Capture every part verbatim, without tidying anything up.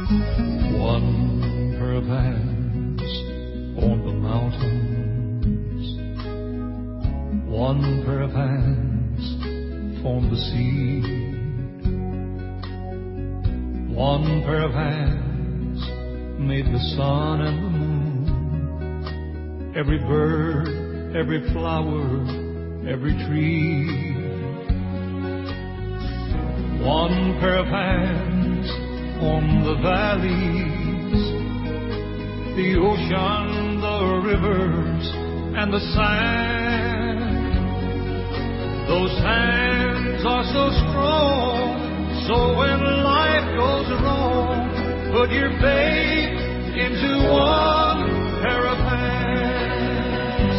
One pair of hands formed the mountains. One pair of hands formed the sea. One pair of hands made the sun and the moon. Every bird, every flower, every tree. One pair of hands formed the valleys, the ocean, the rivers, and the sand. Those hands are so strong, so when life goes wrong, put your faith into one pair of hands.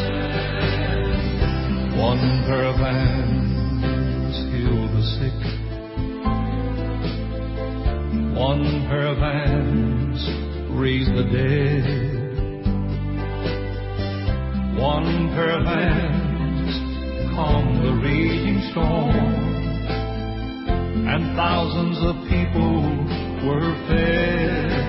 One pair of hands heal the sick. One pair of hands raise the dead. One pair of hands calm the raging storm. And thousands of people were fed.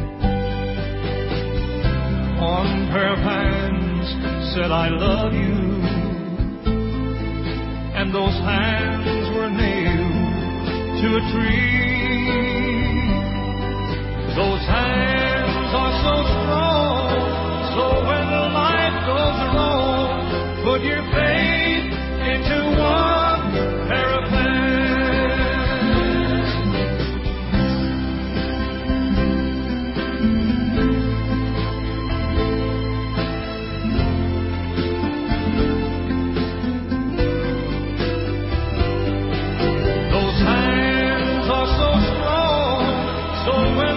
One pair of hands said, I love you. And those hands were nailed to a tree. Those hands are so strong, so when life goes wrong, put your faith into one pair of hands. Those hands are so strong, so when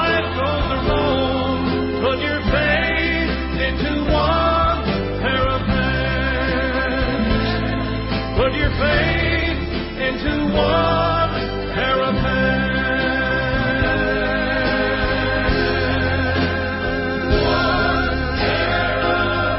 put your faith into one pair of hands. Put your faith into one pair of hands. One pair of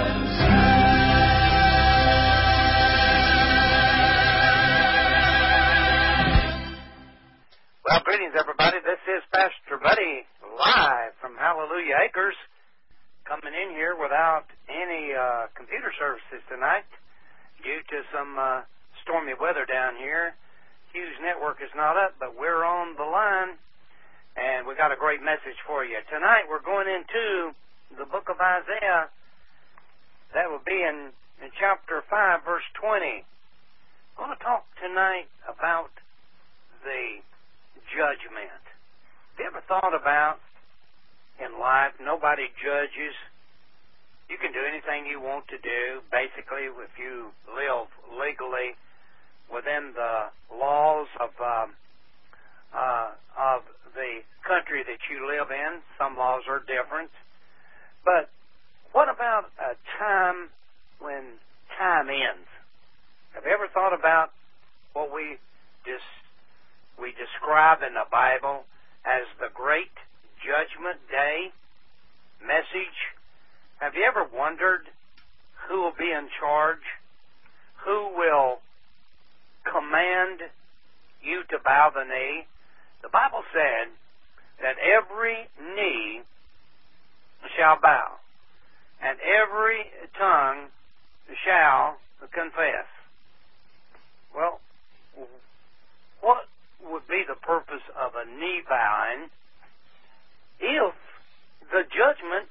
hands. Well, greetings, everybody. This is Pastor Buddy, live from Hallelujah Acres, coming in here without any uh, computer services tonight due to some uh, stormy weather down here. Hughes Network is not up, but we're on the line, and we got a great message for you. Tonight we're going into the book of Isaiah. That will be in, in chapter five, verse twenty. I'm going to talk tonight about the judgment. Have you ever thought about, in life, nobody judges. You can do anything you want to do. Basically, if you live legally within the laws of um, uh, of the country that you live in, some laws are different. But what about a time when time ends? Have you ever thought about what we just we describe in the Bible as the Great Judgment Day message? Have you ever wondered who will be in charge? Who will command you to bow the knee? The Bible said that every knee shall bow, and every tongue shall confess. Well, what would be the purpose of a knee bowing if the judgment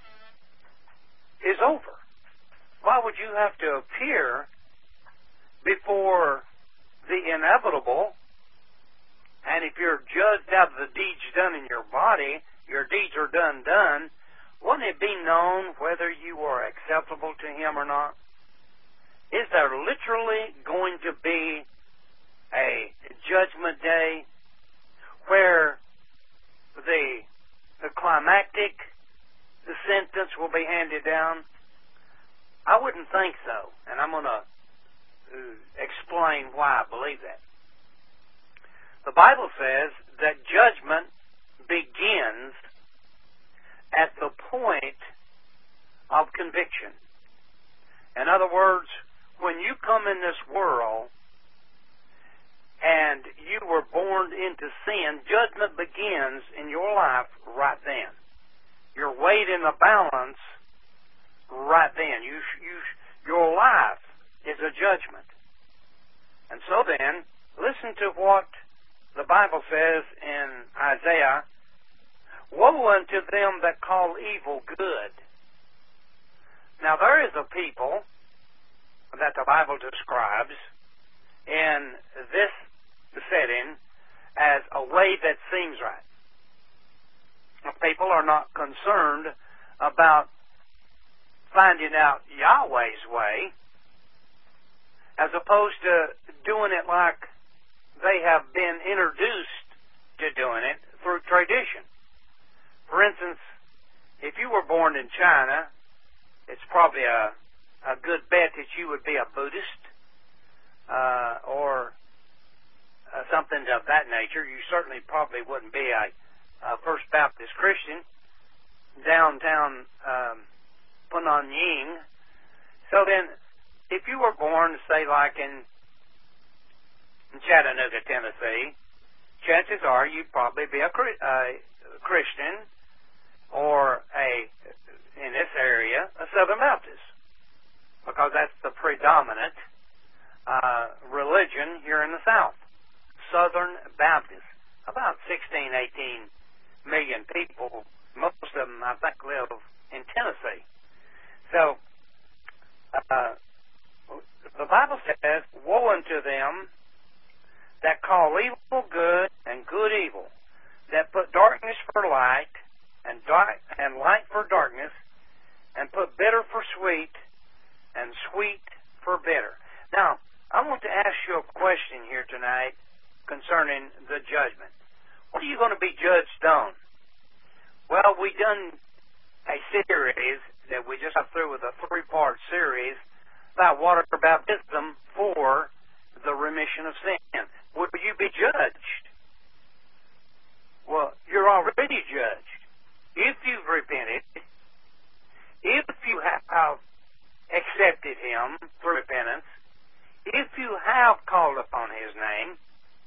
is over? Why would you have to appear before the inevitable? And if you're judged out of the deeds done in your body, your deeds are done, done, wouldn't it be known whether you are acceptable to Him or not? Is there literally going to be a judgment day where the the climactic the sentence will be handed down? I wouldn't think so, and I'm going to uh, explain why I believe that. The Bible says that judgment begins at the point of conviction. In other words, when you come in this world and you were born into sin, judgment begins in your life right then. You're weighed in the balance right then. You, you, your life is a judgment. And so then, listen to what the Bible says in Isaiah. Woe unto them that call evil good. Now there is a people that the Bible describes in this setting as a way that seems right. People are not concerned about finding out Yahweh's way as opposed to doing it like they have been introduced to doing it through tradition. For instance, if you were born in China, it's probably a, a good bet that you would be a Buddhist uh, or uh, something of that nature. You certainly probably wouldn't be a, a First Baptist Christian downtown um, Pananying. So then, if you were born, say, like in, in Chattanooga, Tennessee, chances are you'd probably be a, a Christian or a, in this area, a Southern Baptist, because that's the predominant uh, religion here in the South. Southern Baptist. About sixteen, eighteen million people. Most of them, I think, live in Tennessee. So, uh, the Bible says, woe unto them that call evil good and good evil, that put darkness for light and dark and light for darkness, and put bitter for sweet and sweet for bitter. Now, I want to ask you a question here tonight concerning the judgment. What are you going to be judged on? Well, we done a series that we just got through with a three-part series about water baptism for the remission of sin. Will you be judged? Well, you're already judged. If you've repented, if you have accepted Him through repentance, if you have called upon His name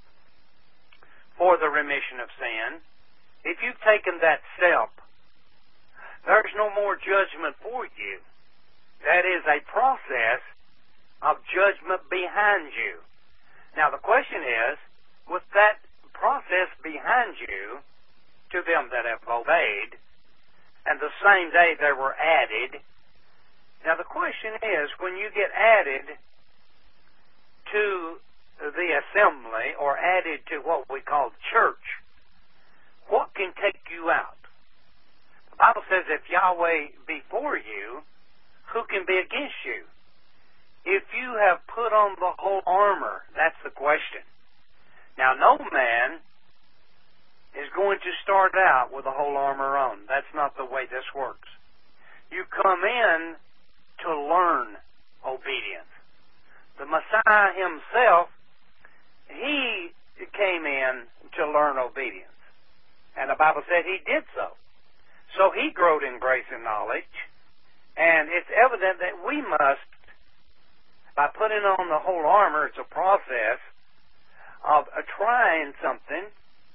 for the remission of sin, if you've taken that step, there's no more judgment for you. That is a process of judgment behind you. Now the question is, with that process behind you, to them that have obeyed, and the same day they were added, now the question is, when you get added to the assembly, or added to what we call church, what can take you out? The Bible says, if Yahweh be for you, who can be against you? If you have put on the whole armor, that's the question. Now, no man is going to start out with the whole armor on. That's not the way this works. You come in to learn obedience. The Messiah Himself, He came in to learn obedience. And the Bible said He did so. So He growed in grace and knowledge. And it's evident that we must, by putting on the whole armor, it's a process of uh, trying something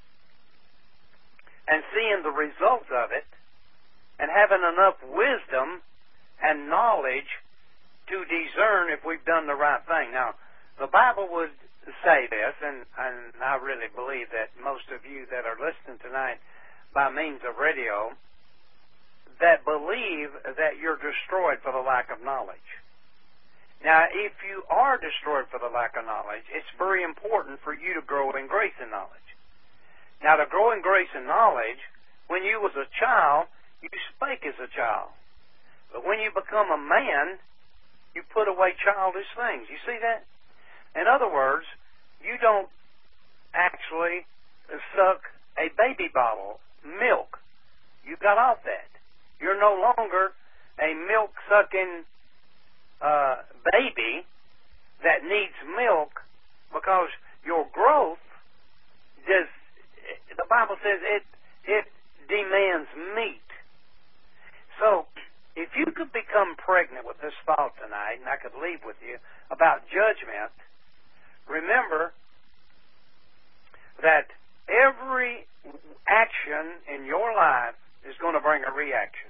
and seeing the results of it and having enough wisdom and knowledge to discern if we've done the right thing. Now, the Bible would say this, and, and I really believe that most of you that are listening tonight by means of radio that believe that you're destroyed for the lack of knowledge. Now, if you are destroyed for the lack of knowledge, it's very important for you to grow in grace and knowledge. Now, to grow in grace and knowledge, when you was a child, you spake as a child. But when you become a man, you put away childish things. You see that? In other words, you don't actually suck a baby bottle, milk. You got off that. You're no longer a milk-sucking uh, baby that needs milk because your growth does. The Bible says it it demands meat. So, if you could become pregnant with this thought tonight, and I could leave with you about judgment, remember that action in your life is going to bring a reaction.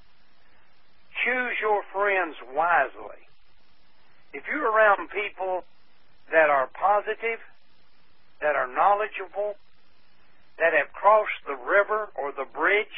Choose your friends wisely. If you're around people that are positive, that are knowledgeable, that have crossed the river or the bridge,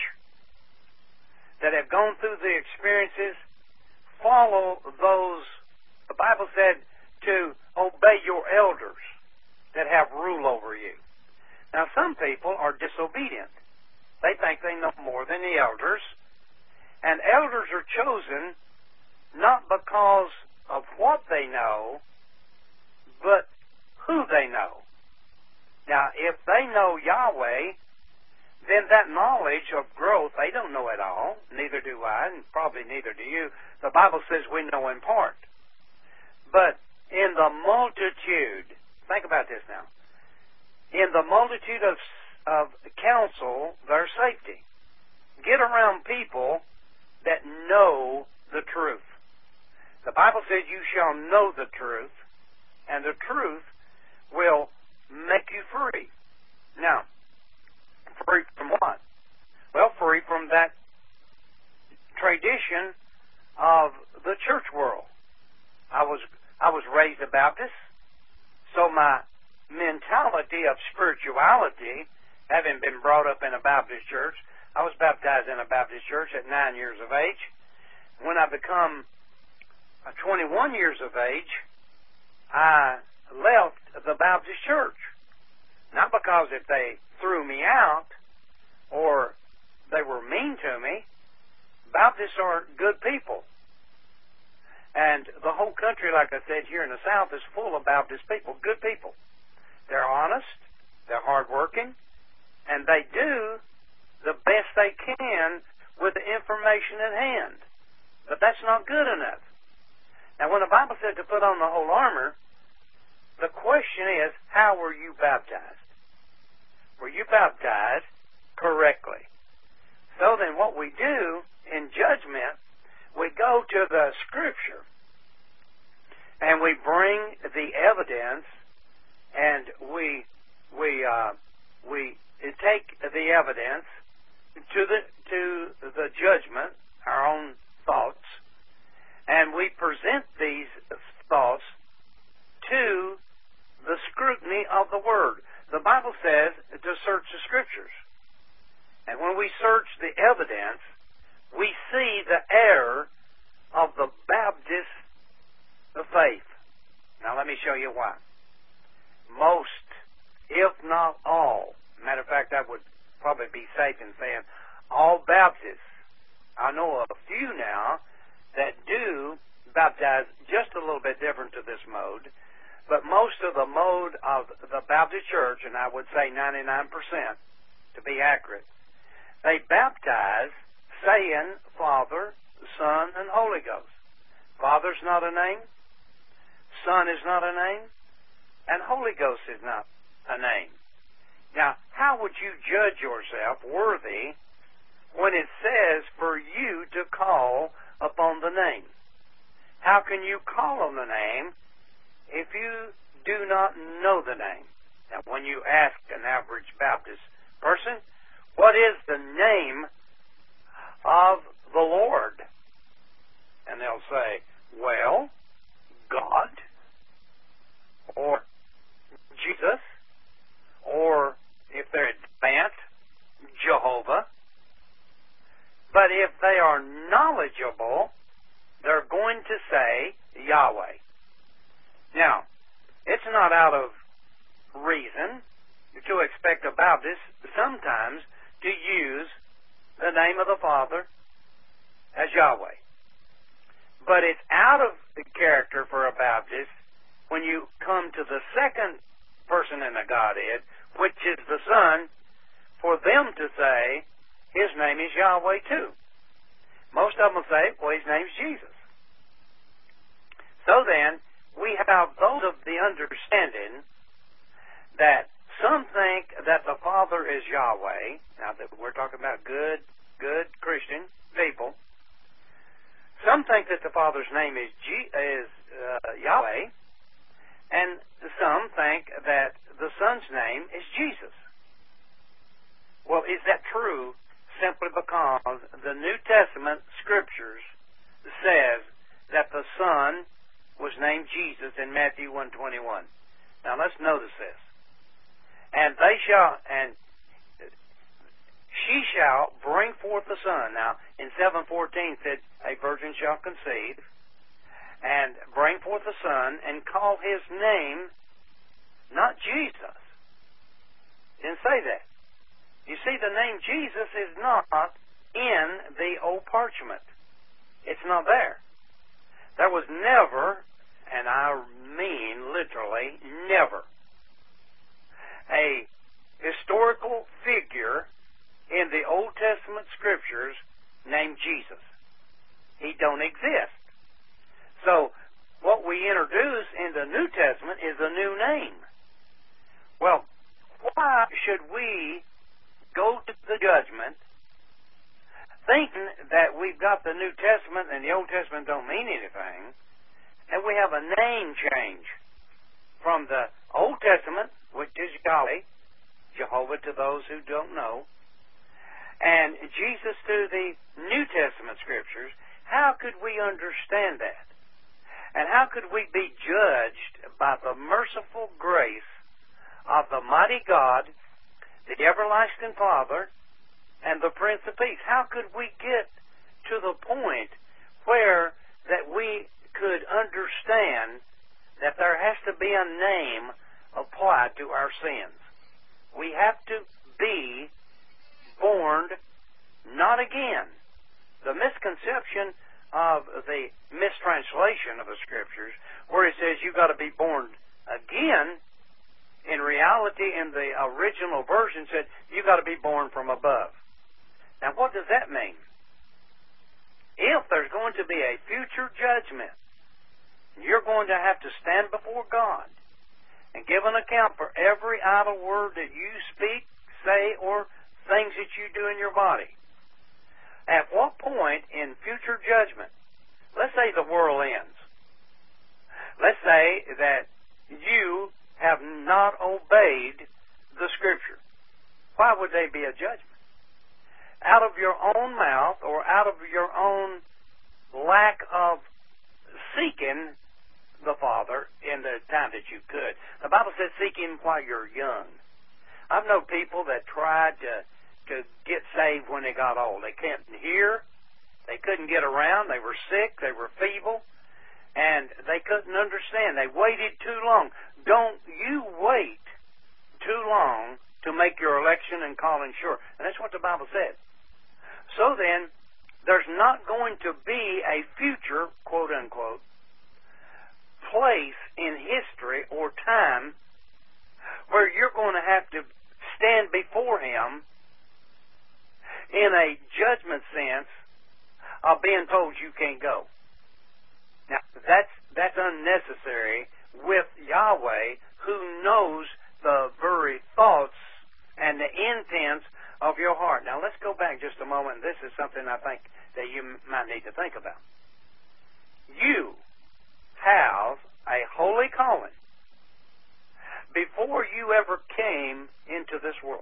that have gone through the experiences, follow those. The Bible said to obey your elders that have rule over you. Now, some people are disobedient. They think they know more than the elders. And elders are chosen not because of what they know, but who they know. Now, if they know Yahweh, then that knowledge of growth, they don't know it all. Neither do I, and probably neither do you. The Bible says we know in part. But in the multitude, think about this now. In the multitude of, of counsel, there's safety. Get around people that know the truth. The Bible says you shall know the truth, and the truth will make you free. Now, free from what? Well, free from that tradition of the church world. I was I was raised a Baptist, so my mentality of spirituality, having been brought up in a Baptist church, I was baptized in a Baptist church at nine years of age. When I become twenty-one years of age, I left the Baptist church. Not because if they threw me out or they were mean to me. Baptists are good people. And the whole country, like I said, here in the South is full of Baptist people, good people. They're honest, they're hardworking, and they do the best they can with the information at hand. But that's not good enough. Now, when the Bible said to put on the whole armor, the question is, how were you baptized? Were you baptized correctly? So then what we do in judgment, we go to the Scripture and we bring the evidence and we we uh, we take the evidence to the to the judgment, our own thoughts, and we present these thoughts to the scrutiny of the Word. The Bible says to search the Scriptures. And when we search the evidence, we see the error of the Baptist faith. Now let me show you why. Most, if not all, matter of fact, I would probably be safe in saying all Baptists, I know of a few now that do baptize just a little bit different to this mode, but most of the mode of the Baptist church, and I would say ninety-nine percent to be accurate, they baptize saying Father, Son, and Holy Ghost. Father's not a name, Son is not a name, and Holy Ghost is not a name. Now, how would you judge yourself worthy when it says for you to call upon the name? How can you call on the name if you do not know the name? Now, when you ask an average Baptist person, what is the name of the Lord? And they'll say, well, God, or Jesus, or if they're advanced, Jehovah. But if they are knowledgeable, they're going to say Yahweh. Now, it's not out of reason to expect a Baptist sometimes to use the name of the Father as Yahweh. But it's out of the character for a Baptist when you come to the second person in the Godhead, which is the Son, for them to say His name is Yahweh too. Most of them will say, well, His name's Jesus. So then, we have those of the understanding that some think that the Father is Yahweh. Now, that we're talking about good, good Christian people. Some think that the Father's name is, G- is uh, Yahweh, and some think that the Son's name is Jesus. Well, is that true? Simply because the New Testament Scriptures says that the Son was named Jesus in Matthew one twenty-one. Now let's notice this. And they shall, and she shall bring forth the Son. Now in seven fourteen said, a virgin shall conceive and bring forth the Son and call his name not Jesus. Didn't say that. You see, the name Jesus is not in the old parchment. It's not there. There was never, and I mean literally never, a historical figure in the Old Testament Scriptures named Jesus. He don't exist. So, what we introduce in the New Testament is a new name. Well, why should we go to the judgment thinking that we've got the New Testament and the Old Testament don't mean anything, and we have a name change from the Old Testament, which is Yahweh, Jehovah to those who don't know, and Jesus to the New Testament Scriptures? How could we understand that? And how could we be judged by the merciful grace of the mighty God, the everlasting Father, and the Prince of Peace? How could we get to the point where that we could understand that there has to be a name applied to our sins? We have to be born not again. The misconception of the mistranslation of the Scriptures, where it says you've got to be born again, in reality, in the original version, said you've got to be born from above. Now, what does that mean? If there's going to be a future judgment, you're going to have to stand before God and give an account for every idle word that you speak, say, or things that you do in your body. At what point in future judgment, let's say the world ends. Let's say that you have not obeyed the Scripture. Why would they be a judgment? Out of your own mouth, or out of your own lack of seeking the Father in the time that you could. The Bible says seek Him while you're young. I've known people that tried to, to get saved when they got old. They couldn't hear. They couldn't get around. They were sick. They were feeble. And they couldn't understand. They waited too long. Don't you wait too long to make your election and calling sure. And that's what the Bible said. So then, there's not going to be a future, quote unquote, place in history or time where you're going to have to stand before Him in a judgment sense of being told you can't go. Now, that's, that's unnecessary with Yahweh, who knows the very thoughts and the intents of your heart. Now, let's go back just a moment. This is something I think that you might need to think about. You have a holy calling before you ever came into this world.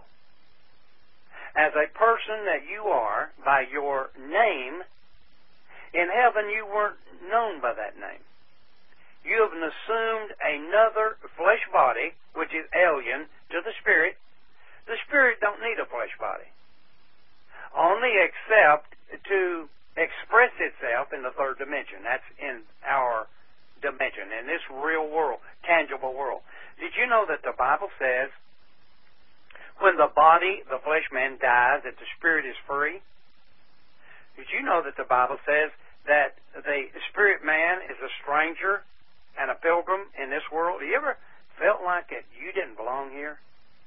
As a person that you are, by your name, in heaven you weren't known by that name. You have assumed another flesh body, which is alien to the Spirit. The Spirit don't need a flesh body, only except to express itself in the third dimension. That's in our dimension, in this real world, tangible world. Did you know that the Bible says when the body, the flesh man, dies, that the Spirit is free? Did you know that the Bible says that the spirit man is a stranger and a pilgrim in this world? You ever felt like that you didn't belong here?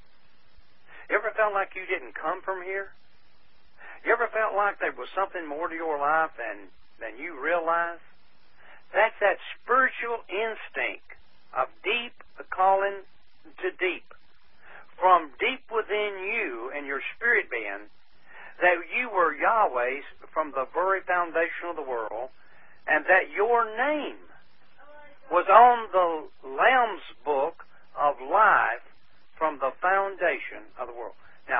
You ever felt like you didn't come from here? You ever felt like there was something more to your life than, than you realize? That's that spiritual instinct of deep calling to deep. From deep within you and your spirit being, that you were Yahweh's from the very foundation of the world, and that your name was on the Lamb's book of life from the foundation of the world. Now, if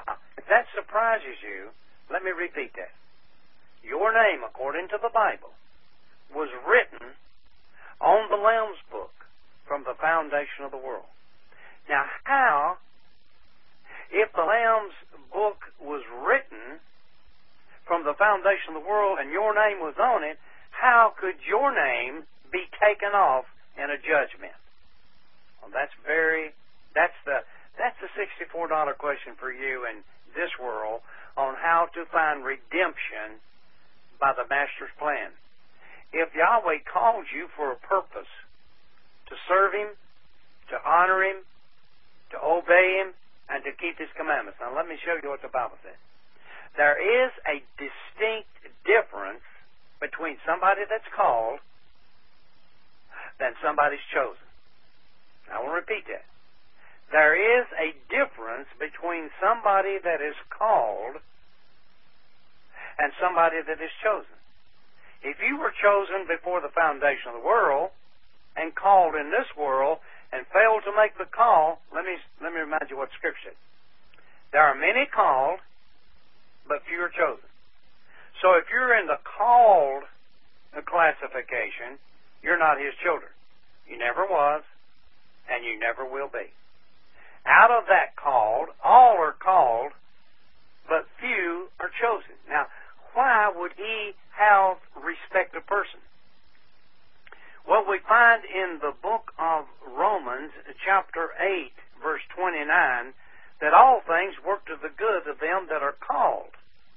that surprises you, let me repeat that. Your name, according to the Bible, was written on the Lamb's book from the foundation of the world. Now, how, if the Lamb's book was written from the foundation of the world and your name was on it, how could your name be taken off in a judgment? Well, that's very, that's the, that's the sixty-four dollar question for you in this world on how to find redemption by the Master's plan. If Yahweh calls you for a purpose, to serve Him, to honor Him, to obey Him, and to keep His commandments. Now let me show you what the Bible says. There is a distinct difference between somebody that's called than somebody's chosen. I will repeat that. There is a difference between somebody that is called and somebody that is chosen. If you were chosen before the foundation of the world and called in this world and failed to make the call, let me let me remind you what Scripture said. There are many called, but few are chosen. So if you're in the called classification, you're not His children. You never was, and you never will be. Out of that called, all are called, but few are chosen. Now, why would He have respect of person? Well, we find in the book of Romans, chapter eight, verse twenty-nine, that all things work to the good of them that are called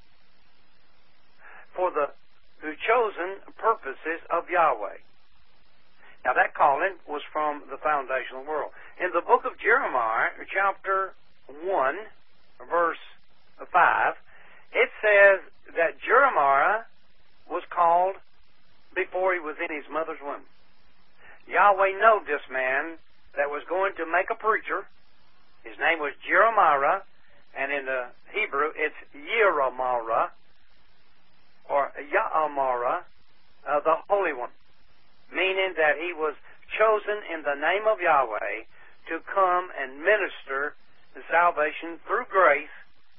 for the chosen purposes of Yahweh. Now, that calling was from the foundation of the world. In the book of Jeremiah, chapter one, verse five, it says that Jeremiah was called before he was in his mother's womb. Yahweh knew this man that was going to make a preacher. His name was Jeremiah, and in the Hebrew it's Yeremiah, or Ya'amara, uh, the Holy One, meaning that he was chosen in the name of Yahweh to come and minister the salvation through grace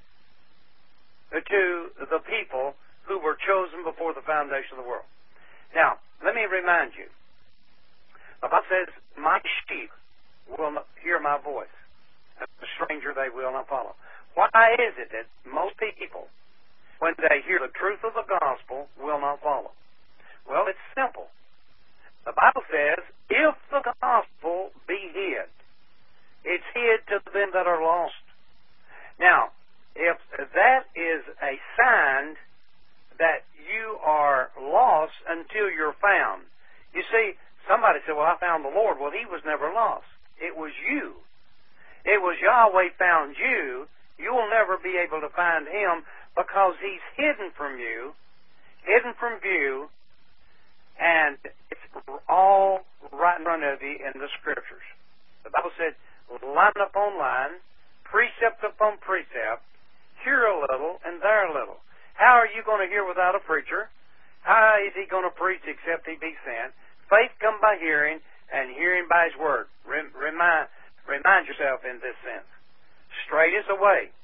to the people who were chosen before the foundation of the world. Now, let me remind you, the Bible says, my sheep will not hear my voice. A stranger they will not follow. Why is it that most people, when they hear the truth of the gospel, will not follow? Well, it's simple. The Bible says, if the gospel be hid, it's hid to them that are lost. Now, if that is a sign that you are lost until you're found. You see, somebody said, well, I found the Lord. Well, He was never lost. It was you. It was Yahweh found you. You will never be able to find Him because He's hidden from you, hidden from view, and it's all right in front of you in the Scriptures. The Bible said, line upon line, precept upon precept, here a little and there a little. How are you going to hear without a preacher? How is he going to preach except he be sent? Faith come by hearing, and hearing by His word. Rem- remind, remind yourself in this sense. Straight is the way,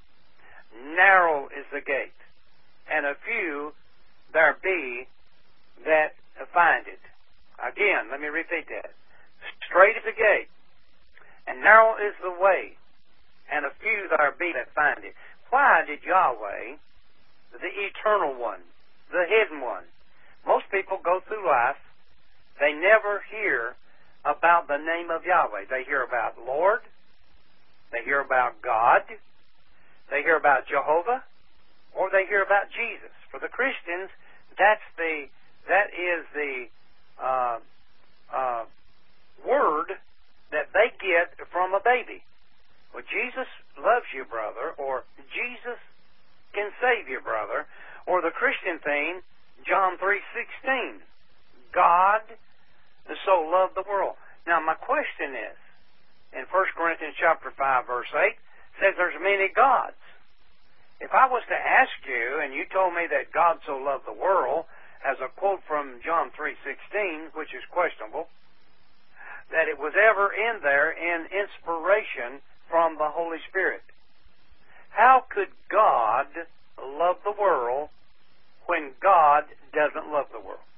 narrow is the gate, and a few there be that find it. Again, let me repeat that. Straight is the gate, and narrow is the way, and a few there be that find it. Why did Yahweh, the eternal one, the hidden one, most people go through life, they never hear about the name of Yahweh. They hear about Lord, they hear about God, they hear about Jehovah, or they hear about Jesus. For the Christians, that's the that is the uh, uh, word that they get from a baby. Well, Jesus loves you, brother, or Jesus can save you, brother, or the Christian thing, John three sixteen, God so loved the world. Now, my question is, in First Corinthians chapter five, verse eight, says there's many gods. If I was to ask you, and you told me that God so loved the world, as a quote from John three sixteen, which is questionable, that it was ever in there in inspiration from the Holy Spirit, How could God love the world when God doesn't love the world?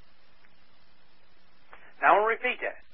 Now, I want to repeat that.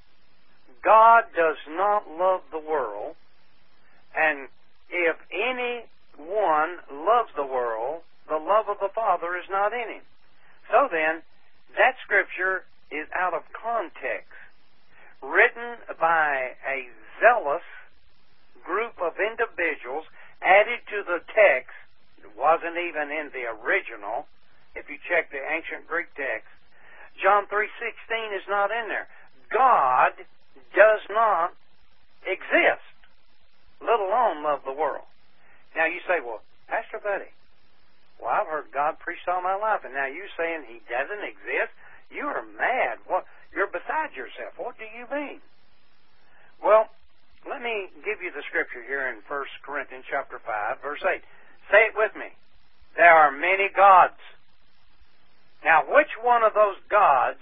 God does not love the world, and if anyone loves the world, the love of the Father is not in him. So then, that scripture is out of context, written by a zealous group of individuals, added to the text. It wasn't even in the original. If you check the ancient Greek text, John three sixteen is not in there. God does not exist, let alone love the world. Now you say, well, Pastor Buddy, well, I've heard God preach all my life, and now you're saying He doesn't exist? You are mad. What? You're beside yourself. What do you mean? Well, let me give you the scripture here in First Corinthians chapter five, verse eight. Say it with me. There are many gods. Now, which one of those gods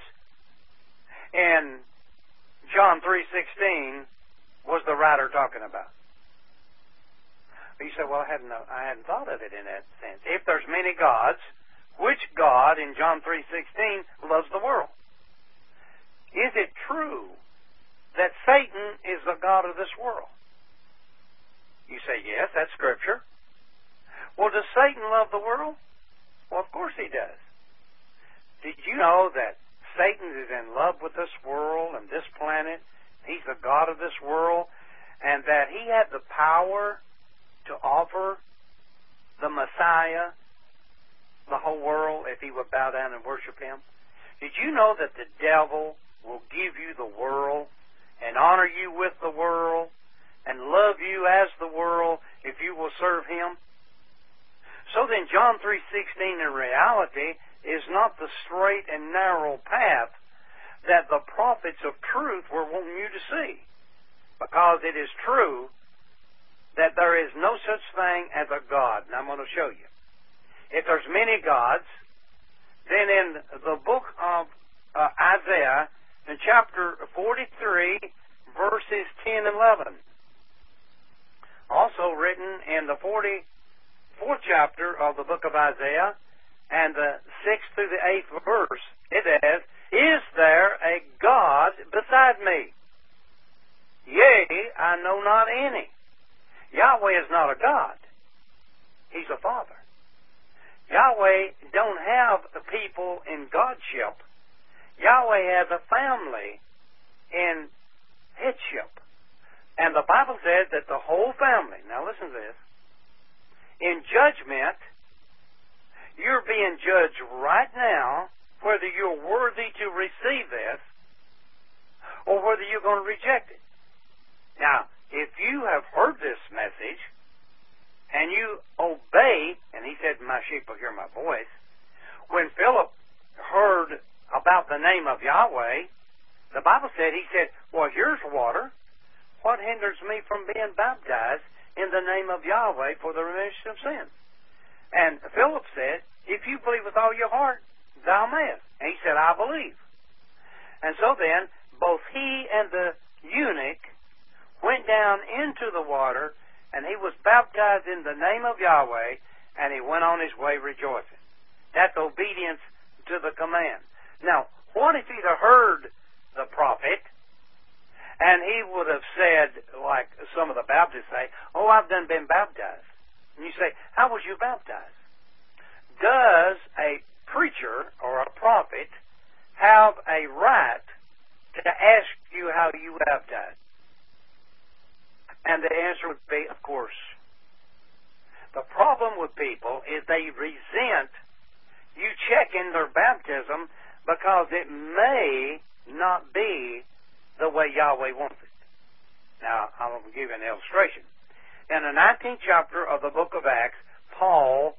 in John three sixteen was the writer talking about? You say, well, I hadn't, I hadn't thought of it in that sense. If there's many gods, which God in John three sixteen loves the world? Is it true that Satan is the god of this world? You say, yes, that's Scripture. Well, does Satan love the world? Well, of course he does. Did you know that Satan is in love with this world and this planet? He's the god of this world, and that he had the power to offer the Messiah, the whole world, if he would bow down and worship him? Did you know that the devil will give you the world and honor you with the world and love you as the world if you will serve him? So then John three sixteen in reality is not the straight and narrow path that the prophets of truth were wanting you to see. Because it is true that there is no such thing as a God. And I'm going to show you. If there's many gods, then in the book of uh, Isaiah, in chapter forty-three, verses ten and eleven, also written in the forty-fourth chapter of the book of Isaiah, and the sixth through the eighth verse, it says, Is there a God beside me? Yea, I know not any. Yahweh is not a God. He's a Father. Yahweh don't have the people in Godship. Yahweh has a family in headship. And the Bible says that the whole family, now listen to this, in judgment, you're being judged right now whether you're worthy to receive this or whether you're going to reject it. Now, if you have heard this message and you obey, and he said, my sheep will hear my voice, when Philip heard about the name of Yahweh, the Bible said, he said, well, here's water. What hinders me from being baptized in the name of Yahweh for the remission of sins? And Philip said, if you believe with all your heart, thou mayest. And he said, I believe. And so then, both he and the eunuch went down into the water, and he was baptized in the name of Yahweh, and he went on his way rejoicing. That's obedience to the command. Now, what if he'd have heard the prophet, and he would have said, like some of the Baptists say, oh, I've done been baptized. And you say, how was you baptized? Does a preacher or a prophet have a right to ask you how you were baptized? And the answer would be, of course. The problem with people is they resent you checking their baptism because it may not be the way Yahweh wants it. Now, I'm going to give you an illustration. In the nineteenth chapter of the book of Acts, Paul,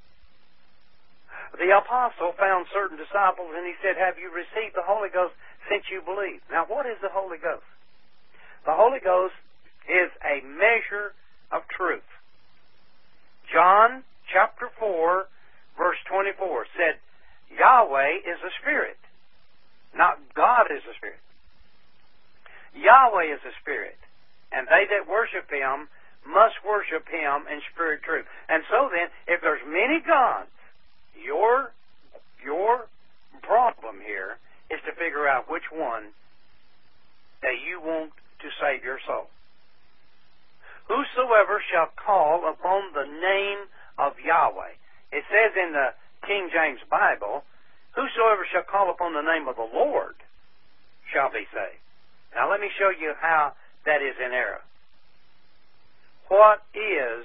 the apostle, found certain disciples, and he said, have you received the Holy Ghost since you believe? Now, what is the Holy Ghost? The Holy Ghost is a measure of truth. John chapter four, verse twenty-four said, Yahweh is a spirit, not God is a spirit. Yahweh is a spirit, and they that worship him must worship Him in spirit and truth. And so then, if there's many gods, your, your problem here is to figure out which one that you want to save your soul. Whosoever shall call upon the name of Yahweh. It says in the King James Bible, whosoever shall call upon the name of the Lord shall be saved. Now let me show you how that is in error. What is,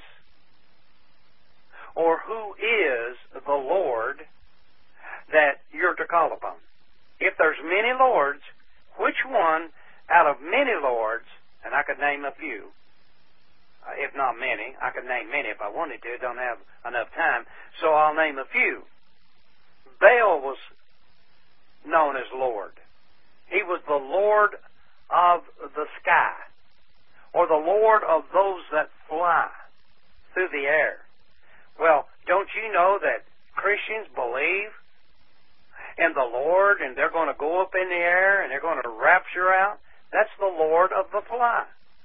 or who is the Lord that you're to call upon? If there's many lords, which one out of many lords, and I could name a few, uh, if not many, I could name many if I wanted to, don't have enough time, so I'll name a few. Baal was known as Lord. He was the Lord of the sky, or the Lord of those that fly through the air. Well, don't you know that Christians believe in the Lord, and they're going to go up in the air, and they're going to rapture out? That's the Lord of the fly.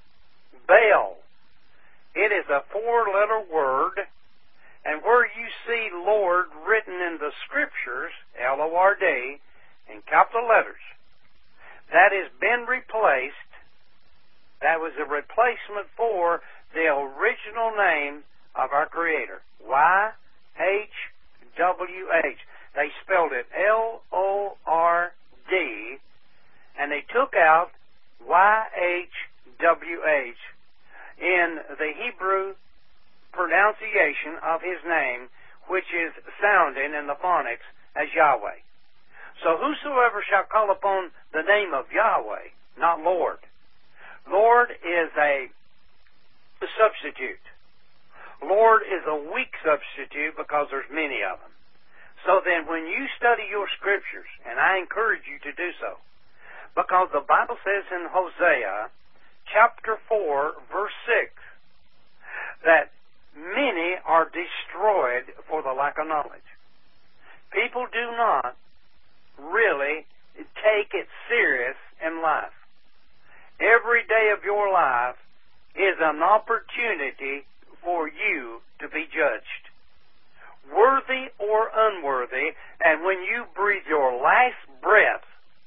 Baal. It is a four-letter word, and where you see Lord written in the Scriptures, L O R D, in capital letters, that has been replaced. That was a replacement for the original name of our Creator, Y H W H. They spelled it L O R D, and they took out Y H W H in the Hebrew pronunciation of His name, which is sounding in the phonics as Yahweh. So whosoever shall call upon the name of Yahweh, not Lord. Lord is a substitute. Lord is a weak substitute because there's many of them. So then when you study your Scriptures, and I encourage you to do so, because the Bible says in Hosea chapter four, verse six, that many are destroyed for the lack of knowledge. People do not really take it serious in life. Every day of your life is an opportunity for you to be judged, worthy or unworthy. And when you breathe your last breath,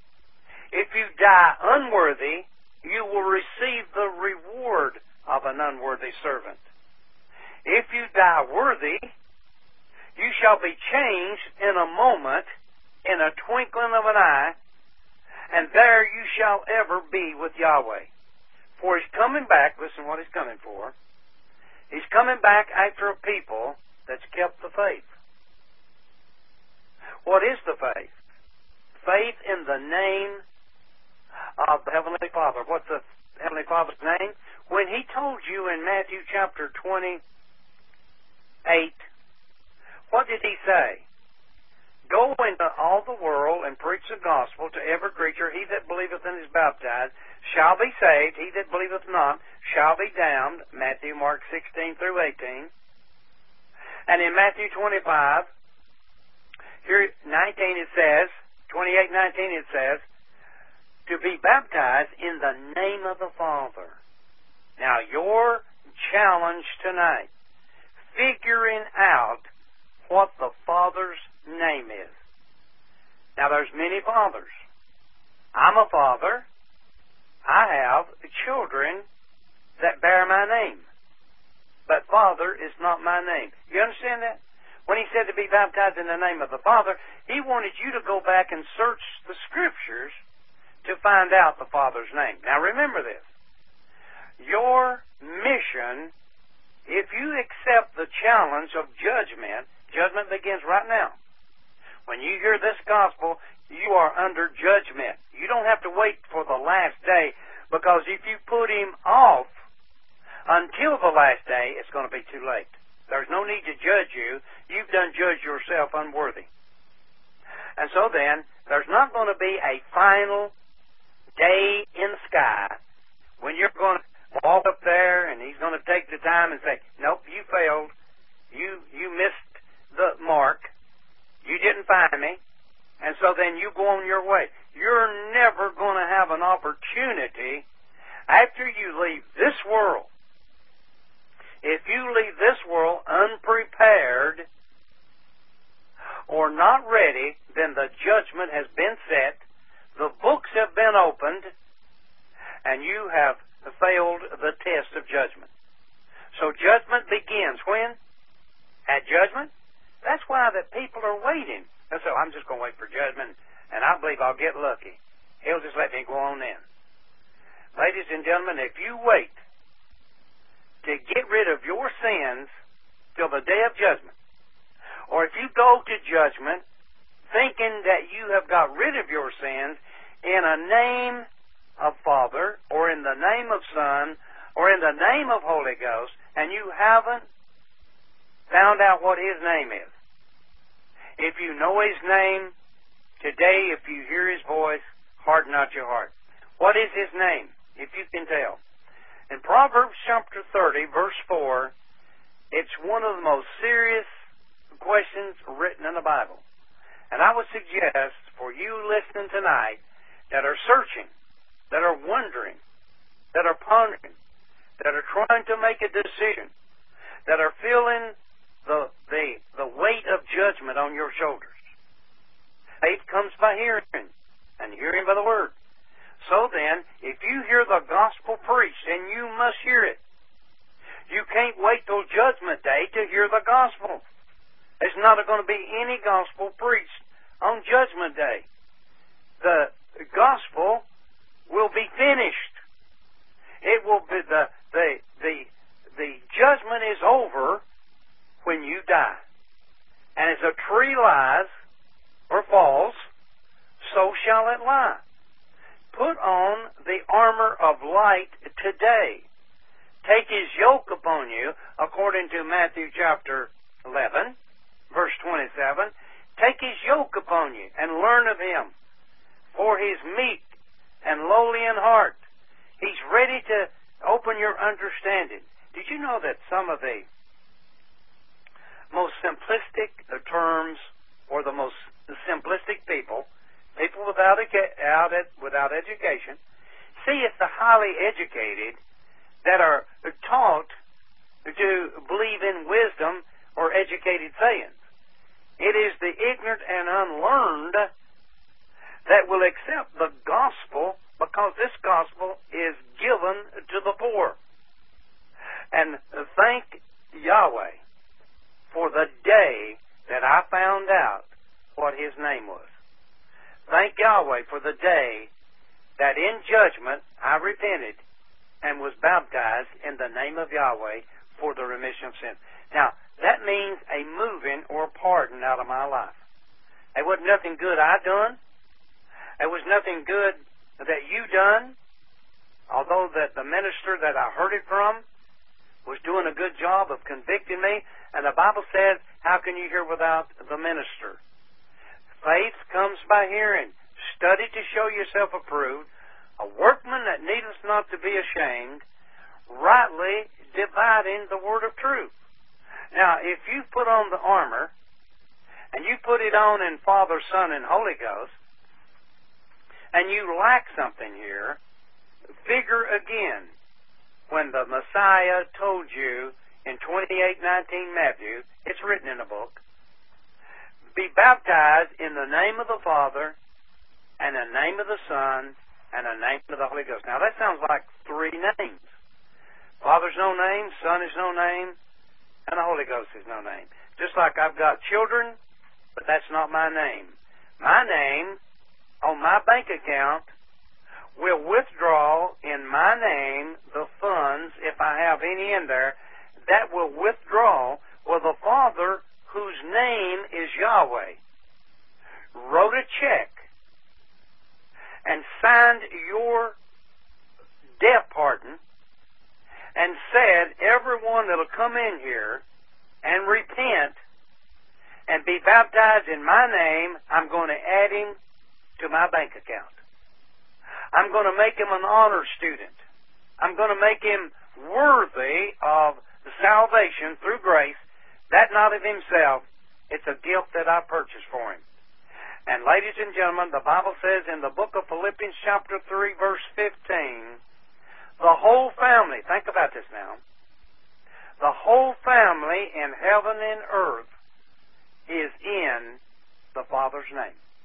if you die unworthy, you will receive the reward of an unworthy servant. If you die worthy, you shall be changed in a moment, in a twinkling of an eye, and there you shall ever be with Yahweh. For He's coming back, listen what He's coming for. He's coming back after a people that's kept the faith. What is the faith? Faith in the name of the Heavenly Father. What's the Heavenly Father's name? When He told you in Matthew chapter twenty-eight, what did He say? Go into all the world and preach the gospel to every creature. He that believeth and is baptized shall be saved. He that believeth not shall be damned. Matthew, Mark sixteen through eighteen. And in Matthew twenty-five, here nineteen it says, twenty-eight nineteen it says, to be baptized in the name of the Father. Now your challenge tonight, figuring out what the Father's name is. Now there's many fathers. I'm a father. I have children that bear my name. But Father is not my name. You understand that? When He said to be baptized in the name of the Father, He wanted you to go back and search the Scriptures to find out the Father's name. Now remember this. Your mission, if you accept the challenge of judgment, judgment begins right now. When you hear this gospel, you are under judgment. You don't have to wait for the last day, because if you put Him off until the last day, it's going to be too late. There's no need to judge you. You've done judged yourself unworthy. And so then, there's not going to be a final day in the sky when you're going to walk up there and He's going to take the time and say, nope, you failed. You, you missed the mark. You didn't find me. And so then you go on your way. You're never going to have an opportunity after you leave this world then the judgment has been set, the books have been opened, and you have failed the test of judgment. So judgment begins when? At judgment? That's why that people are waiting. And so I'm just going to wait for judgment, and I believe I'll get lucky. He'll just let me go on in. Ladies and gentlemen, if you wait to get rid of your sins till the day of judgment, or if you go to judgment thinking that you have got rid of your sins in a name of Father, or in the name of Son, or in the name of Holy Ghost, and you haven't found out what His name is. If you know His name, today, if you hear His voice, harden not your heart. What is His name, if you can tell? In Proverbs chapter thirty, verse four, it's one of the most serious questions written in the Bible. And I would suggest for you listening tonight that are searching, that are wondering, that are pondering, that are trying to make a decision, that are feeling the, the, the weight of judgment on your shoulders. Faith comes by hearing, and hearing by the Word. So then, if you hear the gospel preached, and you must hear it, you can't wait till Judgment Day to hear the gospel. There's not going to be any gospel preached on Judgment Day. The gospel will be finished. It will be the the the the judgment is over when you die. And as a tree lies or falls, so shall it lie. Put on the armor of light today. Take His yoke upon you, according to Matthew chapter eleven, verse twenty-seven. Take His yoke upon you and learn of Him, for He's meek and lowly in heart. He's ready to open your understanding. Did you know that some of the most simplistic terms, or the most simplistic people, people without without education, see it's the highly educated that are taught to believe in wisdom or educated sayings. It is the ignorant and unlearned that will accept the gospel, because this gospel is given to the poor. And thank Yahweh for the day that I found out what His name was. Thank Yahweh for the day that in judgment I repented and was baptized in the name of Yahweh for the remission of sin. Now, that means a moving or pardon out of my life. There wasn't nothing good I done. There was nothing good that you done, although that the minister that I heard it from was doing a good job of convicting me. And the Bible says, how can you hear without the minister? Faith comes by hearing. Study to show yourself approved, a workman that needeth not to be ashamed, rightly dividing the word of truth. Now, if you put on the armor, and you put it on in Father, Son, and Holy Ghost, and you lack something here, figure again when the Messiah told you in twenty-eight nineteen Matthew, it's written in the book, be baptized in the name of the Father, and the name of the Son, and the name of the Holy Ghost. Now that sounds like three names. Father's no name, Son is no name, and the Holy Ghost is no name. Just like I've got children, but that's not my name. My name on my bank account will withdraw in my name the funds, if I have any in there, that will withdraw. Well, the Father, whose name is Yahweh, wrote a check and signed your debt pardon and said, everyone that'll come in here and repent and be baptized in my name, I'm going to add him to my bank account. I'm going to make him an honor student. I'm going to make him worthy of salvation through grace, that not of himself. It's a gift that I purchased for him. And ladies and gentlemen, the Bible says in the book of Philippians chapter three, verse fifteen, the whole family, think about this now, the whole family in heaven and earth is in the Father's name.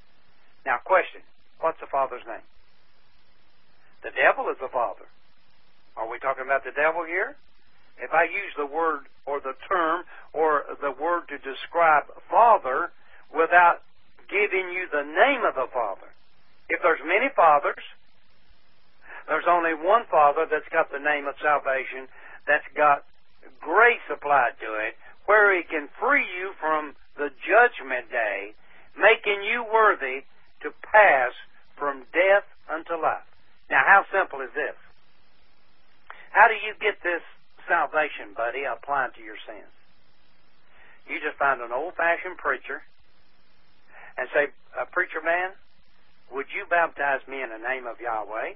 Now, question. What's the Father's name? The devil is the Father. Are we talking about the devil here? If I use the word or the term or the word to describe Father without giving you the name of the Father, if there's many fathers, there's only one Father that's got the name of salvation, that's got grace applied to it, where He can free you from the judgment day, making you worthy to pass from death unto life. Now, how simple is this? How do you get this salvation, buddy, applied to your sins? You just find an old-fashioned preacher and say, uh, preacher man, would you baptize me in the name of Yahweh?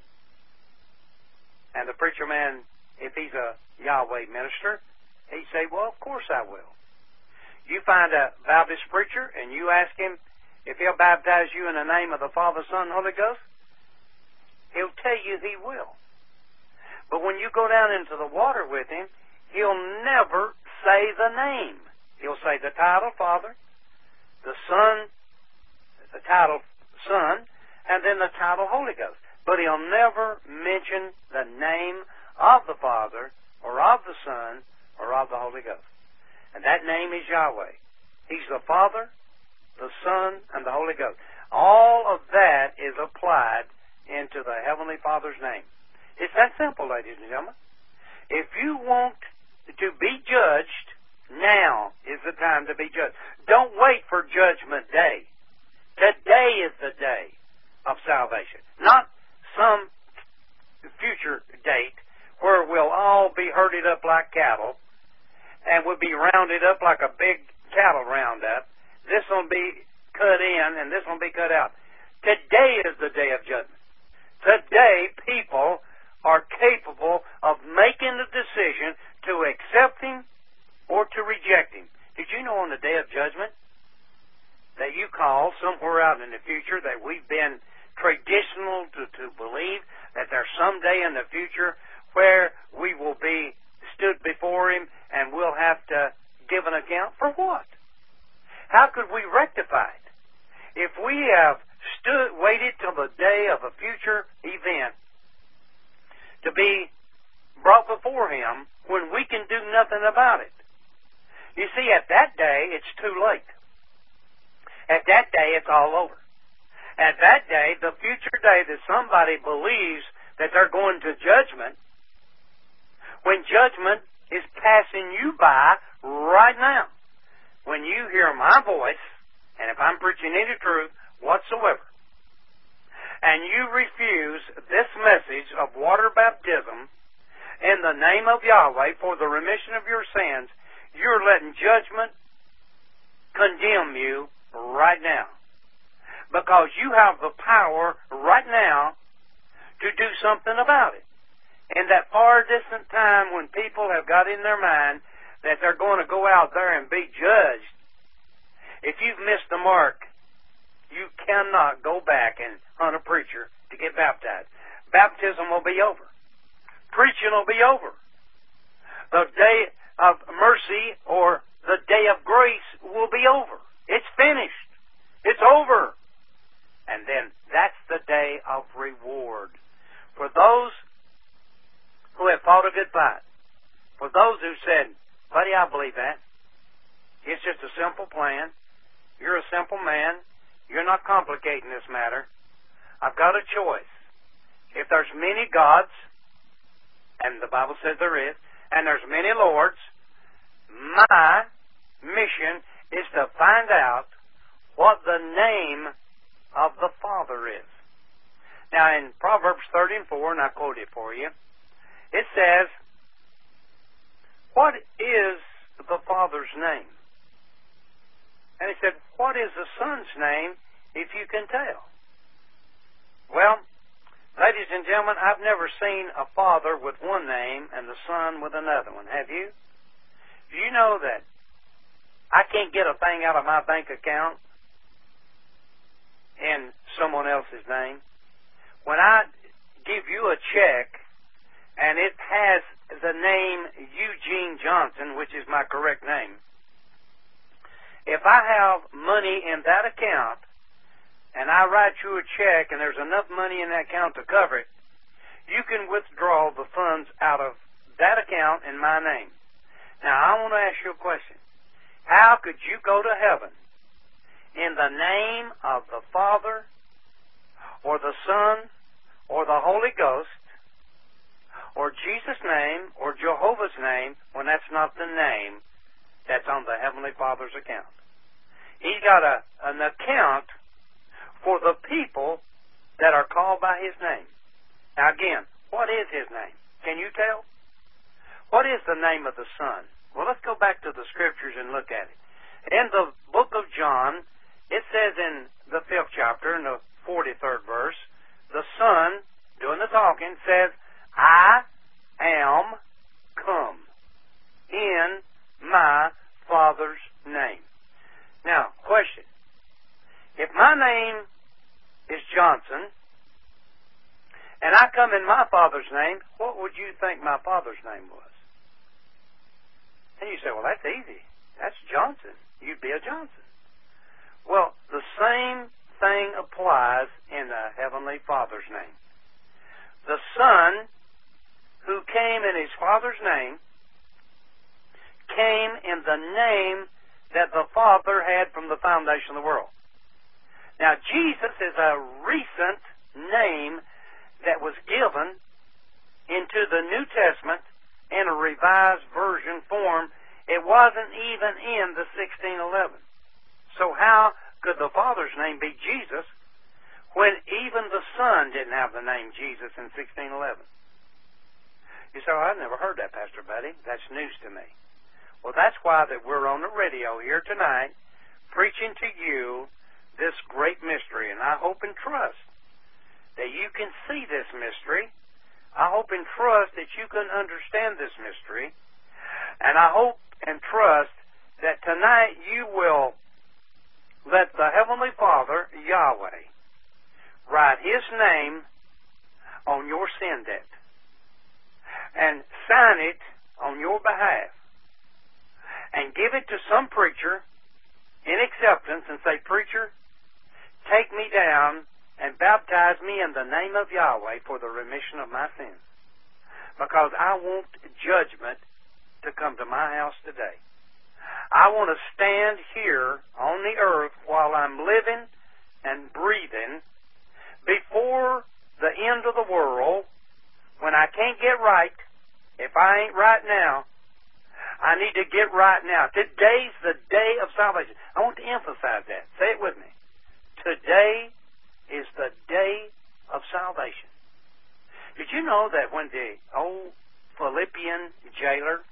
And the preacher man, if he's a Yahweh minister, he'd say, well, of course I will. You find a Baptist preacher and you ask him if he'll baptize you in the name of the Father, Son, and Holy Ghost, he'll tell you he will. But when you go down into the water with him, he'll never say the name. He'll say the title Father, the Son, the title Son, and then the title Holy Ghost. But he'll never mention the name of the Father or of the Son or of the Holy Ghost. And that name is Yahweh. He's the Father, the Son, and the Holy Ghost. All of that is applied into the Heavenly Father's name. It's that simple, ladies and gentlemen. If you want to be judged, now is the time to be judged. Don't wait for Judgment Day. Today is the day of salvation. Not some future date where we'll all be herded up like cattle and we'll be rounded up like a big cattle roundup. This will be cut in and this will be cut out. Today is the day of judgment. Today, people are capable of making the decision to accept Him or to reject Him. Did you know on the day of judgment that you call somewhere out in the future that we've been traditional to, to believe that there's some day in the future where we will be stood before Him and we'll have to give an account? For what? How could we rectify it? If we have stood, waited till the day of a future event to be brought before Him when we can do nothing about it. You see, at that day, it's too late. At that day, it's all over. At that day, the future day that somebody believes that they're going to judgment, when judgment is passing you by right now. When you hear my voice, and if I'm preaching any truth whatsoever, and you refuse this message of water baptism in the name of Yahweh for the remission of your sins, you're letting judgment condemn you right now. Because you have the power right now to do something about it. In that far distant time when people have got in their mind that they're going to go out there and be judged, if you've missed the mark, you cannot go back and hunt a preacher to get baptized. Baptism will be over. Preaching will be over. The day of mercy or the day of grace will be over. It's finished. It's over. And then that's the day of reward. For those who have fought a good fight, for those who said, buddy, I believe that. It's just a simple plan. You're a simple man. You're not complicating this matter. I've got a choice. If there's many gods, and the Bible says there is, and there's many lords, my mission is to find out what the name of the Father is. Now in Proverbs thirty and four, and I quote it for you, it says, what is the Father's name? And he said, what is the Son's name, if you can tell? Well, ladies and gentlemen, I've never seen a father with one name and the Son with another one. Have you? Do you know that I can't get a thing out of my bank account in someone else's name? When I give you a check and it has the name Eugene Johnson, which is my correct name, if I have money in that account and I write you a check and there's enough money in that account to cover it, you can withdraw the funds out of that account in my name. Now, I want to ask you a question. How could you go to heaven in the name of the Father or the Son or the Holy Ghost or Jesus' name or Jehovah's name when that's not the name that's on the Heavenly Father's account? He's got a, an account for the people that are called by His name. Now again, what is His name? Can you tell? What is the name of the Son? Well, let's go back to the Scriptures and look at it. In the book of John, it says in the fifth chapter, in the forty-third verse, the Son, doing the talking, says, I am come in my Father's name. Now, question. If my name is Johnson, and I come in my Father's name, what would you think my Father's name was? And you say, well, that's easy. That's Johnson. You'd be a Johnson. Well, the same thing applies in the Heavenly Father's name. The Son, who came in His Father's name, came in the name that the Father had from the foundation of the world. Now, Jesus is a recent name that was given into the New Testament in a revised version form. It wasn't even in the sixteen eleven. So how could the Father's name be Jesus when even the Son didn't have the name Jesus in sixteen eleven? You say, well, I've never heard that, Pastor Buddy. That's news to me. Well, that's why that we're on the radio here tonight preaching to you this great mystery. And I hope and trust that you can see this mystery. I hope and trust that you can understand this mystery. And I hope and trust that tonight you will let the Heavenly Father, Yahweh, write His name on your sin debt and sign it on your behalf and give it to some preacher in acceptance and say, preacher, take me down and baptize me in the name of Yahweh for the remission of my sins, because I want judgment to come to my house today. I want to stand here on the earth while I'm living and breathing before the end of the world, when I can't get right. If I ain't right now, I need to get right now. Today's the day of salvation. I want to emphasize that. Say it with me. Today is the day of salvation. Did you know that when the old Philippian jailer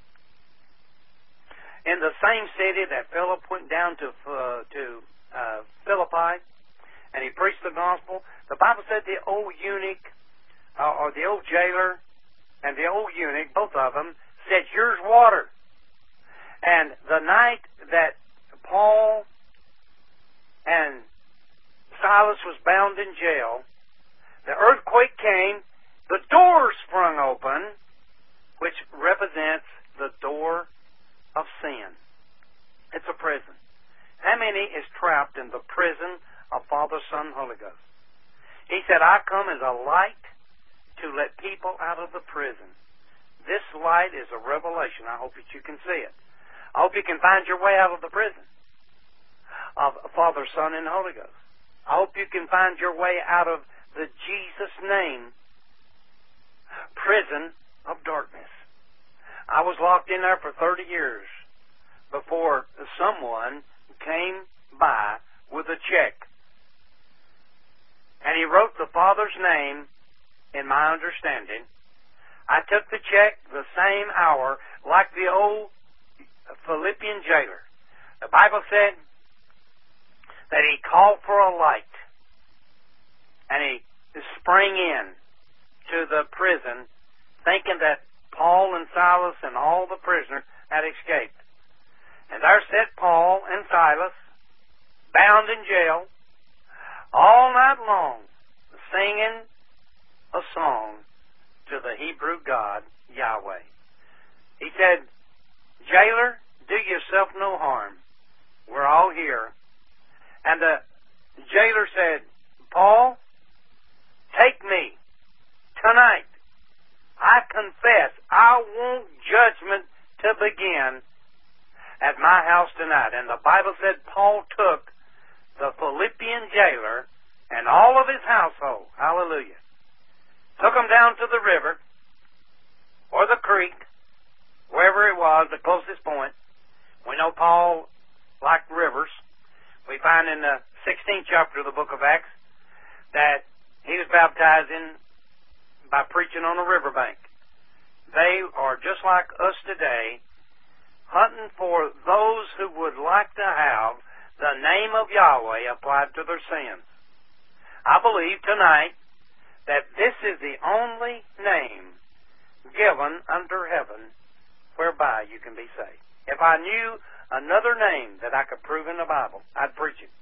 in the same city that Philip went down to uh, to uh, Philippi and he preached the gospel, the Bible said the old eunuch uh, or the old jailer and the old eunuch, both of them, said, here's water. And the night that Paul and Silas was bound in jail, the earthquake came, the door sprung open, which represents the door of sin. It's a prison. How many is trapped in the prison of Father, Son, Holy Ghost? He said, I come as a light to let people out of the prison. This light is a revelation. I hope that you can see it. I hope you can find your way out of the prison of Father, Son, and Holy Ghost. I hope you can find your way out of the Jesus name prison of darkness. I was locked in there for thirty years before someone came by with a check. And he wrote the Father's name in my understanding. I took the check the same hour like the old Philippian jailer. The Bible said that he called for a light and he sprang in to the prison thinking that Paul and Silas and all the prisoners had escaped. And there sat Paul and Silas, bound in jail, all night long, singing a song to the Hebrew God, Yahweh. He said, jailer, do yourself no harm. We're all here. And the jailer said, Paul, take me tonight. I confess I want judgment to begin at my house tonight. And the Bible said Paul took the Philippian jailer and all of his household, hallelujah, took them down to the river or the creek, wherever it was, the closest point. We know Paul liked rivers. We find in the sixteenth chapter of the book of Acts that he was baptized in by preaching on a riverbank. They are just like us today, hunting for those who would like to have the name of Yahweh applied to their sins. I believe tonight that this is the only name given under heaven whereby you can be saved. If I knew another name that I could prove in the Bible, I'd preach it.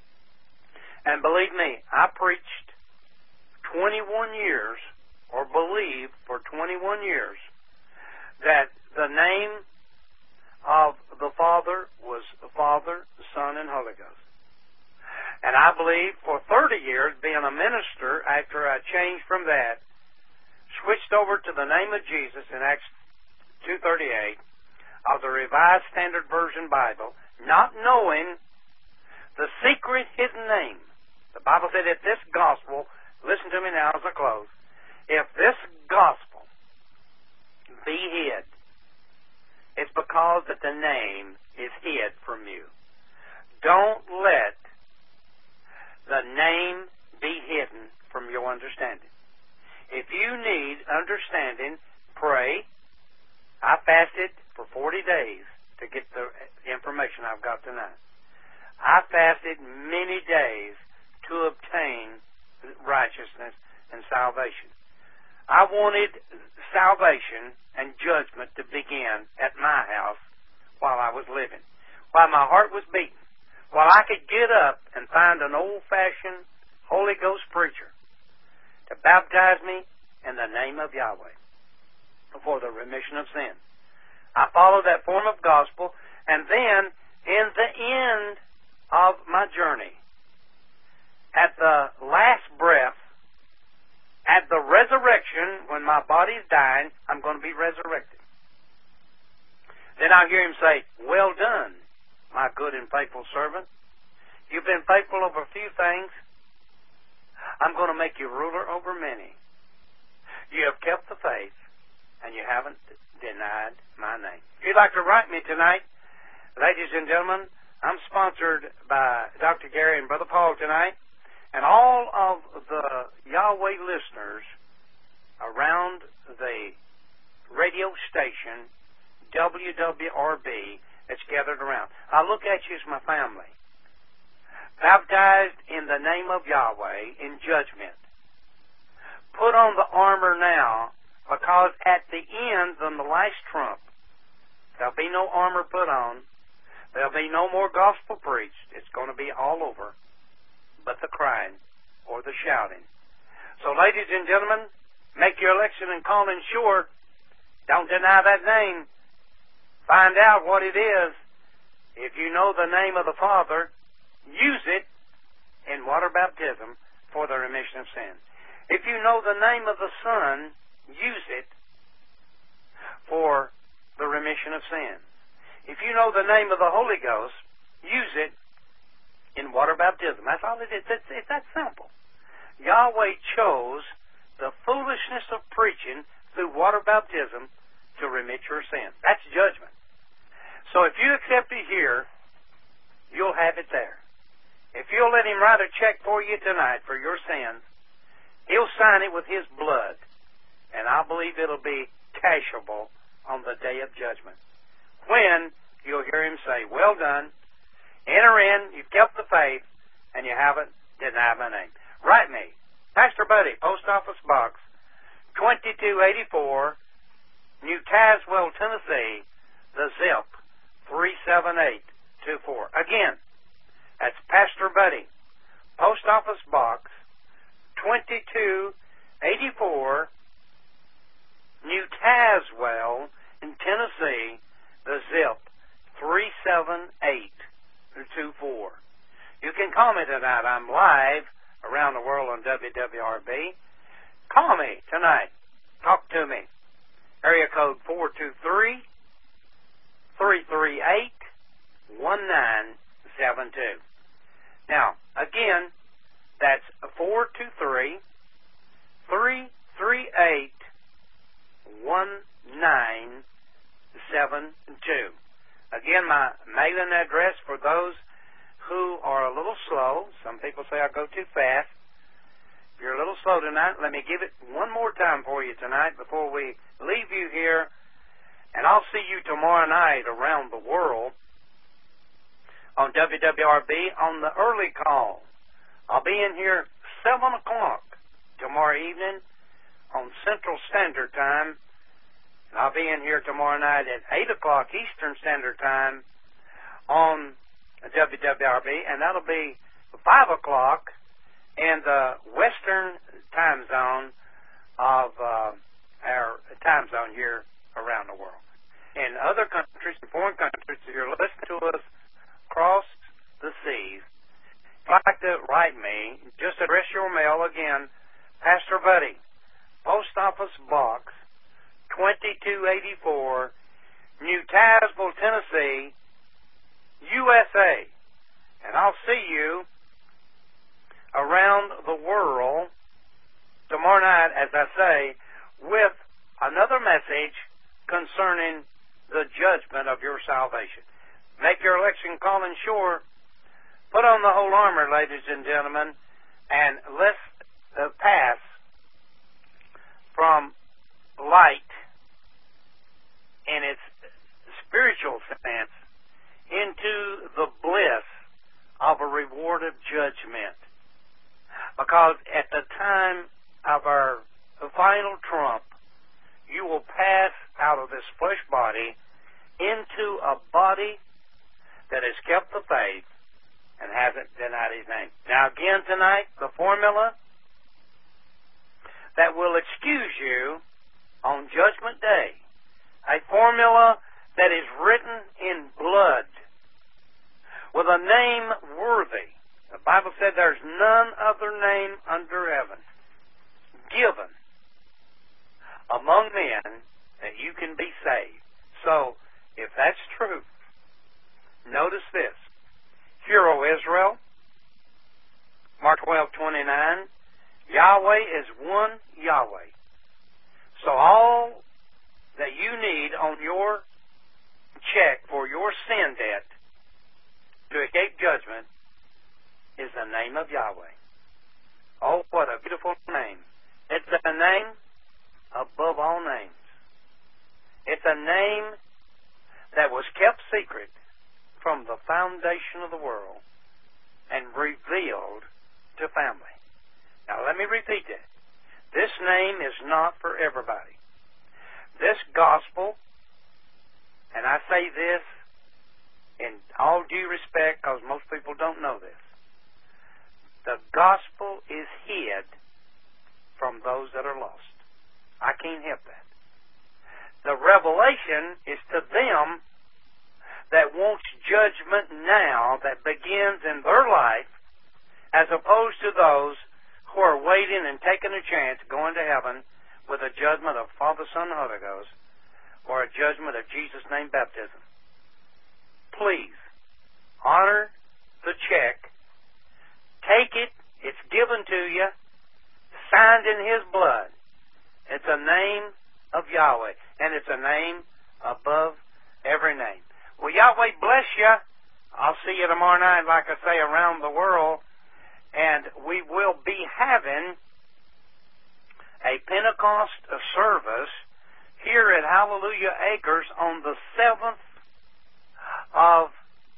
And believe me, I preached twenty-one years, or believed for twenty-one years, that the name of the Father was the Father, the Son, and Holy Ghost. And I believe for thirty years, being a minister, after I changed from that, switched over to the name of Jesus in Acts two thirty-eight of the Revised Standard Version Bible, not knowing the secret hidden name. The Bible said if this gospel, listen to me now as I close, if this gospel be hid, it's because that the name is hid from you. Don't let the name be hidden from your understanding. If you need understanding, pray. I fasted for forty days to get the information I've got tonight. I fasted many days to obtain righteousness and salvation. I wanted salvation and judgment to begin at my house while I was living, while my heart was beating, while I could get up and find an old-fashioned Holy Ghost preacher to baptize me in the name of Yahweh for the remission of sin. I followed that form of gospel, and then in the end of my journey, at the last breath, at the resurrection, when my body's dying, I'm going to be resurrected. Then I'll hear him say, well done, my good and faithful servant. You've been faithful over a few things. I'm going to make you ruler over many. You have kept the faith, and you haven't denied my name. If you'd like to write me tonight, ladies and gentlemen, I'm sponsored by Doctor Gary and Brother Paul tonight, and all of the Yahweh listeners around the radio station W W R B that's gathered around. I look at you as my family, baptized in the name of Yahweh in judgment. Put on the armor now, because at the end, on the last trump, there'll be no armor put on. There'll be no more gospel preached. It's going to be all over but the crying or the shouting. So, ladies and gentlemen, make your election and calling sure. Don't deny that name. Find out what it is. If you know the name of the Father, use it in water baptism for the remission of sin. If you know the name of the Son, use it for the remission of sins. If you know the name of the Holy Ghost, use it in water baptism. That's all it is. It's, it's that simple. Yahweh chose the foolishness of preaching through water baptism to remit your sins. That's judgment. So if you accept it here, you'll have it there. If you'll let him write a check for you tonight for your sins, he'll sign it with his blood. And I believe it'll be cashable on the day of judgment, when you'll hear him say, well done, enter in, you've kept the faith, and you haven't denied my name. Write me, Pastor Buddy, Post Office Box twenty-two eighty-four, New Tazewell, Tennessee, the zip three seven eight two four. Again, that's Pastor Buddy, Post Office Box twenty-two eighty-four, New Tazewell in Tennessee, the zip three seven eight two four. You can call call me tonight. I'm live around the world on W W R B. Call me tonight. Talk to me. Area code four two three, three three eight, one nine seven two. Now, again, that's four two three, three three eight, one nine seven two. Again, my mailing address for those who are a little slow. Some people say I go too fast. If you're a little slow tonight, let me give it one more time for you tonight before we leave you here. And I'll see you tomorrow night around the world on W W R B on the early call. I'll be in here seven o'clock tomorrow evening on Central Standard Time. And I'll be in here tomorrow night at eight o'clock Eastern Standard Time on W W R B, and that'll be five o'clock in the Western time zone of uh, our time zone here around the world. In other countries, in foreign countries, if you're listening to us across the seas, if you'd like to write me, just address your mail again, Pastor Buddy, Post Office Box twenty-two eighty-four, New Tazewell, Tennessee, U S A. And I'll see you around the world tomorrow night, as I say, with another message concerning the judgment of your salvation. Make your election calling sure. Put on the whole armor, ladies and gentlemen, and let's uh, pass from light in its spiritual sense into the bliss of a reward of judgment. Because at the time of our final trump, you will pass out of this flesh body into a body that has kept the faith and hasn't denied His name. Now again tonight, the formula that will excuse you on Judgment Day, a formula that is written in blood with a name worthy. The Bible said there's none other name under heaven given among men that you can be saved. So, if that's true, notice this. Hear, O Israel, Mark twelve twenty-nine, Yahweh is one Yahweh. So all that you need on your check for your sin debt to escape judgment is the name of Yahweh. Oh, what a beautiful name. It's a name above all names. It's a name that was kept secret from the foundation of the world and revealed to family. Now, let me repeat that. This name is not for everybody. This gospel, and I say this in all due respect because most people don't know this, the gospel is hid from those that are lost. I can't help that. The revelation is to them that wants judgment now that begins in their life, as opposed to those who are waiting and taking a chance going to heaven with a judgment of Father, Son, and Holy Ghost, or a judgment of Jesus' name baptism. Please, honor the check. Take it. It's given to you, signed in His blood. It's a name of Yahweh, and it's a name above every name. Well, Yahweh bless you. I'll see you tomorrow night, like I say, around the world, and we will be having a Pentecost service here at Hallelujah Acres on the seventh of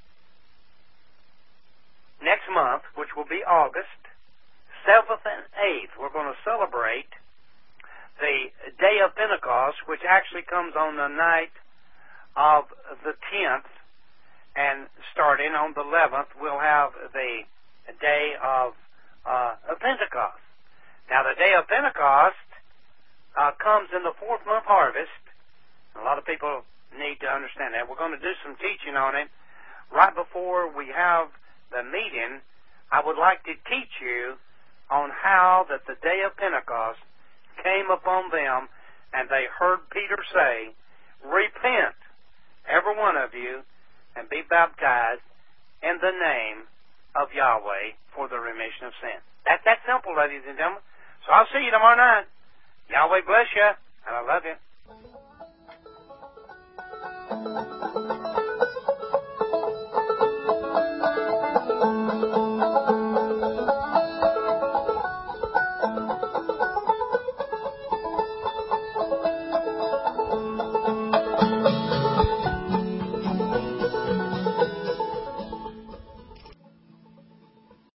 next month, which will be August, seventh and eighth. We're going to celebrate the day of Pentecost, which actually comes on the night of the tenth, and starting on the eleventh, we'll have the day of, uh, of Pentecost. Now, the day of Pentecost uh, comes in the fourth month harvest. A lot of people need to understand that. We're going to do some teaching on it right before we have the meeting I would like to teach you on how that the day of Pentecost came upon them, and they heard Peter say, repent, every one of you, and be baptized in the name of Yahweh for the remission of sin. That's that simple, ladies and gentlemen. So I'll see you tomorrow night. Yahweh bless you, and I love you.